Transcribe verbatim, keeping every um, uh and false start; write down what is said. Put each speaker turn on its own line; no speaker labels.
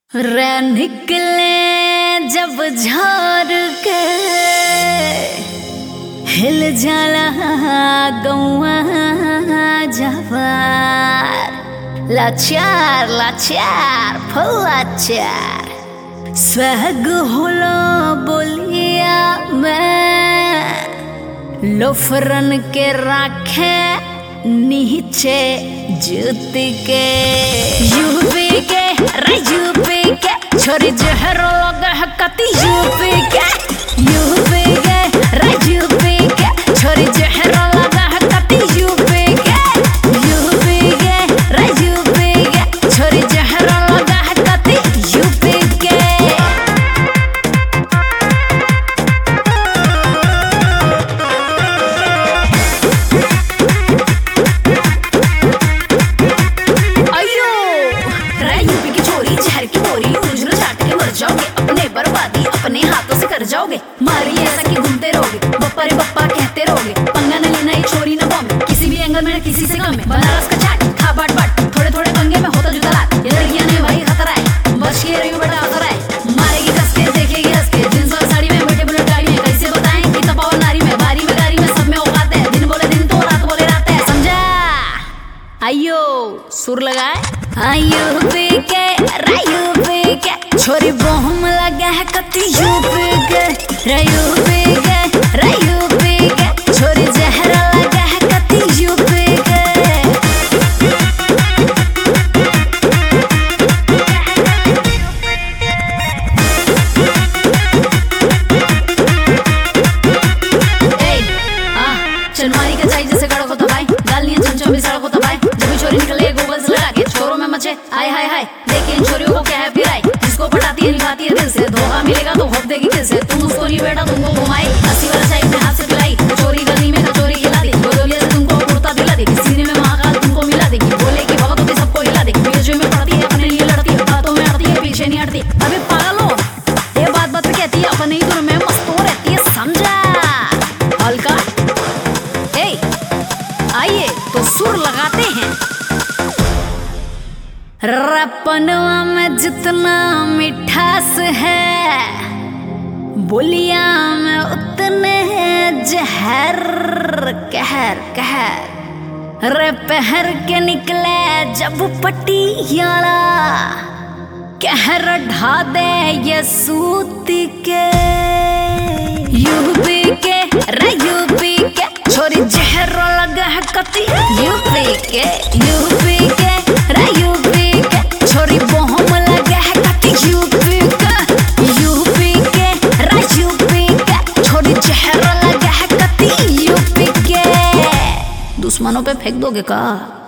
रे निकले जब झार के हिल जाला गौआ जवार। लाचार लाचार फौलाचार स्वग होला बोलिया में लोफरन के राखे नीचे जूती के। यूपी के रे यूपी के छोरी जहर लगा है कती। यूपी के यूपी के रे यूपी के छोरी जहर लगा है कती। यूपी के यूपी के रे यूपी के छोरी जहर लगा है कती। यूपी के बर्बादी अपने हाथों से कर जाओगे। मारी ऐसा कि घूमते रहोगे, बप्पा रे बप्पा कहते रहोगे। पंगा न लेना ये छोरी न बॉम्ब, किसी भी एंगल में न किसी से कम है। बनारस का चाट खा बाट बाट, थोड़े थोड़े पंगे में होता जुटा लाट। ये लड़कियां ने भाई खतरा है, बच के रही बेटा खतरा है। मारेगी कस के देखेगी हंस के, जींस और साड़ी में बैठे बुलेट गाड़ी में। कैसे बताएं कि तपावर नारी में, बारी में गाड़ी में सब में औकात है। दिन बोले दिन तो रात बोले रात है, समझा? आइयो सुर लगाए। आइयो पी के रायू पी के छोरी बोहम लगा है कती। यूपी के रायू पी के रायू पी के छोरी जहर लगा है कती। यूपी के ए आ चनवारी का चाय जैसे कड़क होता भाई, गालियां चमचम भी सड़क होता भाई। जब भी छोरी निकले गूगल से लगा के छोरों में मचे हाय हाय हाय। देखिए इन छोरियों को क्या है फिराई, जिसको पटाती है निभाती है दिल से। धोखा मिलेगा तो होप देगी दिल से, तुम उसको नहीं बेटा तुमको घुमाई। हंसी वाला चाय अपने हाथ से पिलाई, चोरी गली में कचोरी खिला दी। गोलिया से तुमको कुर्ता दिला देगी, सीने में महाकाल तुमको मिला देगी। बोले की भगत होती सबको हिला देगी। बीच में पड़ती है अपने लिए लड़ती है, बातों में अड़ती है पीछे नहीं हटती। अबे पागल हो, ये बात बात पे कहती है अपने ही धुन में मस्त हो रहती है, समझा? हल्का ए आइए तो सुर लगाते हैं। रपनवा में जितना मिठास है, बोलिया में उतने जहर कहर कहर। रे पहर के निकले जब पटियाला, कहर ढा दे ये सूती के। यूपी के रे यूपी के छोरी जहर लगा है कती। यूपी के यूपी के रे यूपी के छोरी बोहम लगा है कती। यूपी के यूपी के रे यूपी के छोरी जहर लगा है कती। यूपी के दुश्मनों पे फेंक दोगे का?